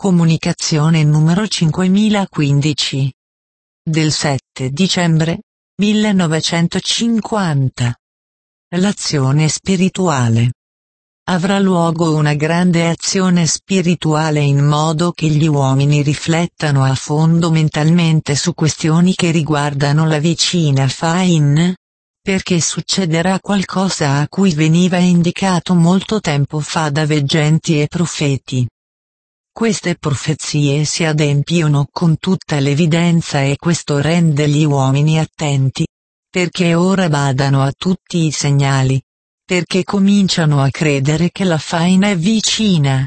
Comunicazione numero 5015. Del 7 dicembre 1950. L'azione spirituale. Avrà luogo una grande azione spirituale in modo che gli uomini riflettano a fondo mentalmente su questioni che riguardano la vicina Fain, perché succederà qualcosa a cui veniva indicato molto tempo fa da veggenti e profeti. Queste profezie si adempiono con tutta l'evidenza e questo rende gli uomini attenti, perché ora badano a tutti i segnali, perché cominciano a credere che la faina è vicina.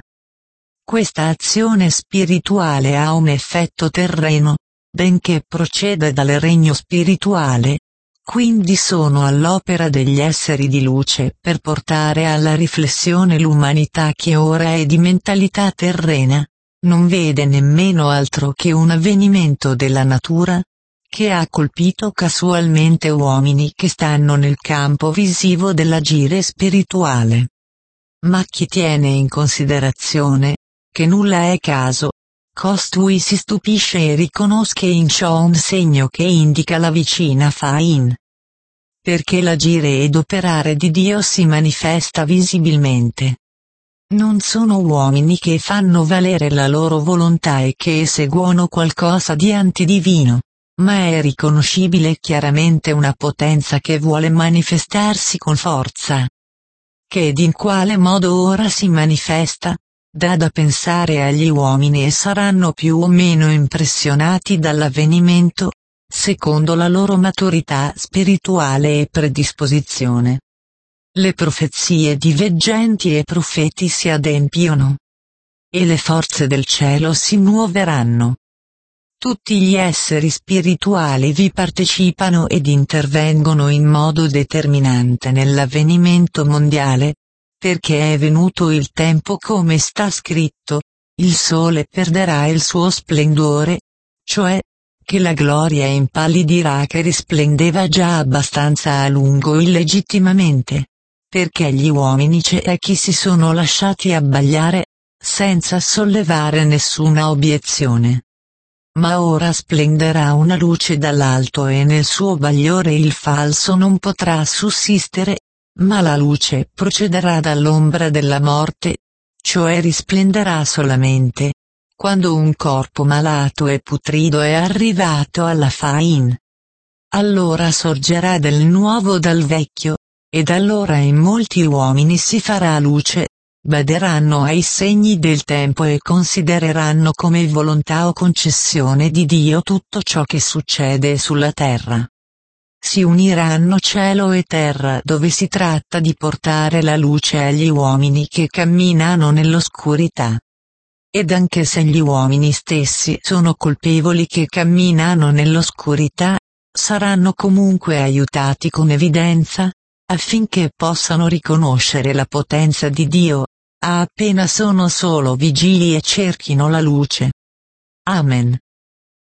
Questa azione spirituale ha un effetto terreno, benché proceda dal regno spirituale, quindi sono all'opera degli esseri di luce per portare alla riflessione l'umanità che ora è di mentalità terrena, non vede nemmeno altro che un avvenimento della natura, che ha colpito casualmente uomini che stanno nel campo visivo dell'agire spirituale. Ma chi tiene in considerazione che nulla è caso, costui si stupisce e riconosce in ciò un segno che indica la vicina Fain. Perché l'agire ed operare di Dio si manifesta visibilmente. Non sono uomini che fanno valere la loro volontà e che eseguono qualcosa di antidivino, ma è riconoscibile chiaramente una potenza che vuole manifestarsi con forza. Che ed in quale modo ora si manifesta? Dà da pensare agli uomini e saranno più o meno impressionati dall'avvenimento, secondo la loro maturità spirituale e predisposizione. Le profezie di veggenti e profeti si adempiono. E le forze del cielo si muoveranno. Tutti gli esseri spirituali vi partecipano ed intervengono in modo determinante nell'avvenimento mondiale, perché è venuto il tempo come sta scritto, il sole perderà il suo splendore, cioè, che la gloria impallidirà che risplendeva già abbastanza a lungo illegittimamente, perché gli uomini ciechi si sono lasciati abbagliare, senza sollevare nessuna obiezione. Ma ora splenderà una luce dall'alto e nel suo bagliore il falso non potrà sussistere, ma la luce procederà dall'ombra della morte, cioè risplenderà solamente, quando un corpo malato e putrido è arrivato alla Fain. Allora sorgerà del nuovo dal vecchio, ed allora in molti uomini si farà luce, baderanno ai segni del tempo e considereranno come volontà o concessione di Dio tutto ciò che succede sulla terra. Si uniranno cielo e terra dove si tratta di portare la luce agli uomini che camminano nell'oscurità. Ed anche se gli uomini stessi sono colpevoli che camminano nell'oscurità, saranno comunque aiutati con evidenza, affinché possano riconoscere la potenza di Dio, appena sono solo vigili e cerchino la luce. Amen.